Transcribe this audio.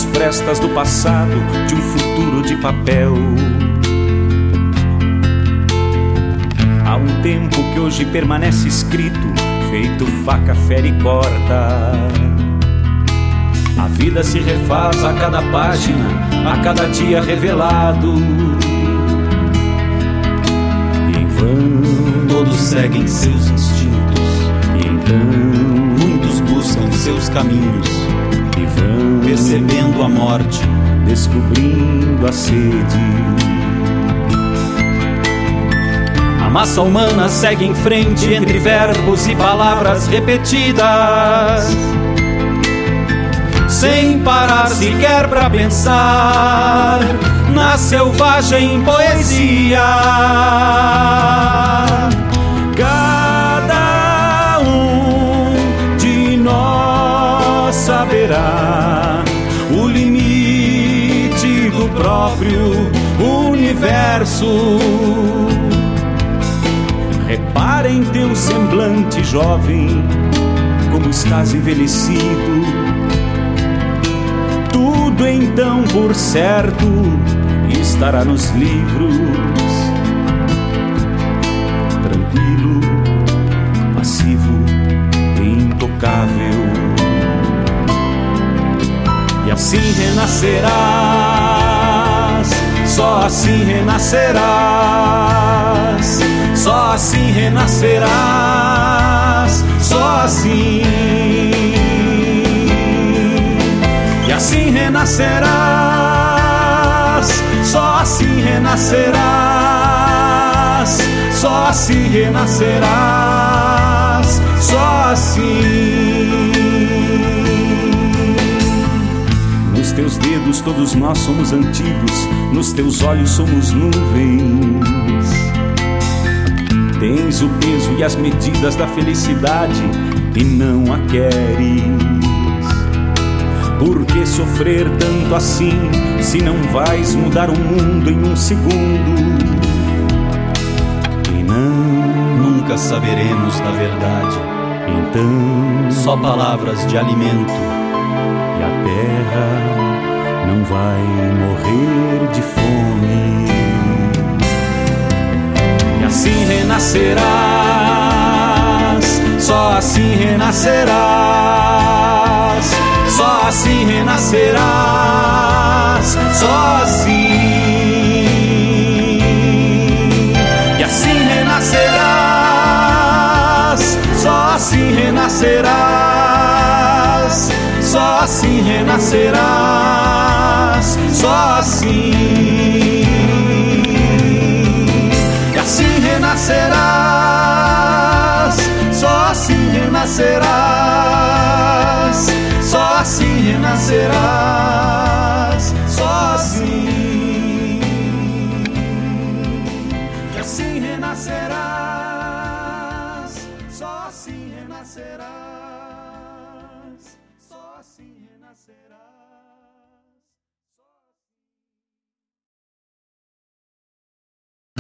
nas frestas do passado de um futuro de papel. Há um tempo que hoje permanece escrito, feito faca, fere e corta. A vida se refaz a cada página, a cada dia revelado. E em vão todos seguem seus instintos, e então muitos buscam seus caminhos, e vão percebendo a morte, descobrindo a sede. A massa humana segue em frente entre verbos e palavras repetidas, sem parar sequer pra pensar na selvagem poesia. Cada um de nós saberá o limite do próprio universo. Repara em teu semblante jovem, como estás envelhecido. Tudo então por certo estará nos livros. Tranquilo, passivo e intocável. E assim renascerás, só assim renascerás, só assim renascerás, só assim. E assim renascerás, só assim renascerás, só assim renascerás, só assim. Nos teus dedos todos nós somos antigos, nos teus olhos somos nuvens. Tens o peso e as medidas da felicidade e não a queres. Por que sofrer tanto assim, se não vais mudar o mundo em um segundo? E nunca saberemos da verdade, então só palavras de alimento. E a terra não vai morrer de fome. E assim renascerás, só assim renascerás, só assim renascerás, só assim. E assim renascerás, só assim renascerás, só assim renascerás, só assim. E assim renascerás, só assim renascerás, só assim renascerás, só assim. E assim renascerás, só assim renascerás, só assim renascerás.